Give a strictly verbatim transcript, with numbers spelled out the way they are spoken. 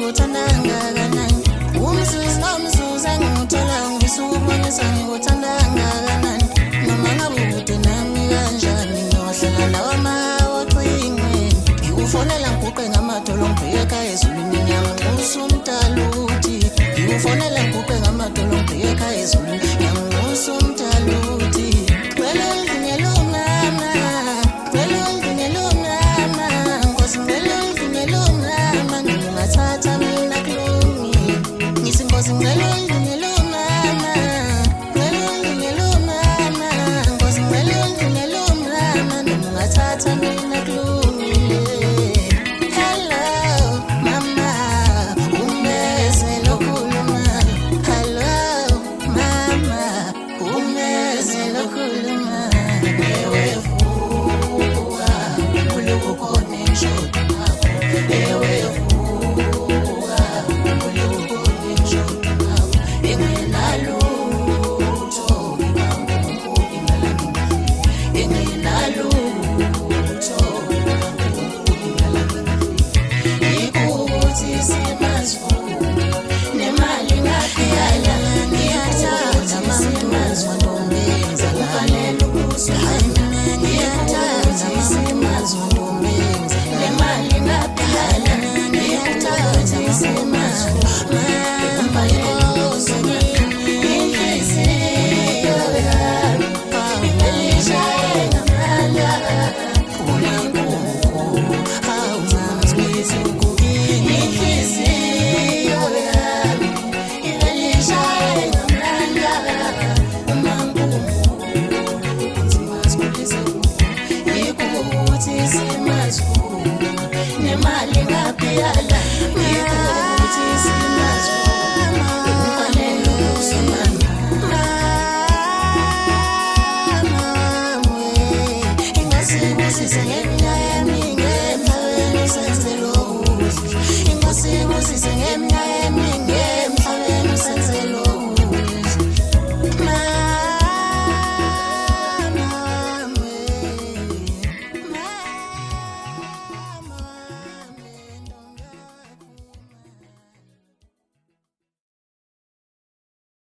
ngikuthanda kangakanani umzuzu nomzuzu enguthola ngisubonisa ngikuthanda kangakanani noma ngabe ukude nami kanjani ngiyohlala lawa mawaqingweni ngikufonela ngiguqe ngamadolo ngibheke ekhaya ezulwini ngiyangusa umdaluti ngikufonela ngiguqe ngamadolo ngibheke ekhaya ezulwini ngiyangusa umdaluti kwelo ngingelo mama kwelo ngingelo mama ngosi kwelo ngingelo mama ngingathatha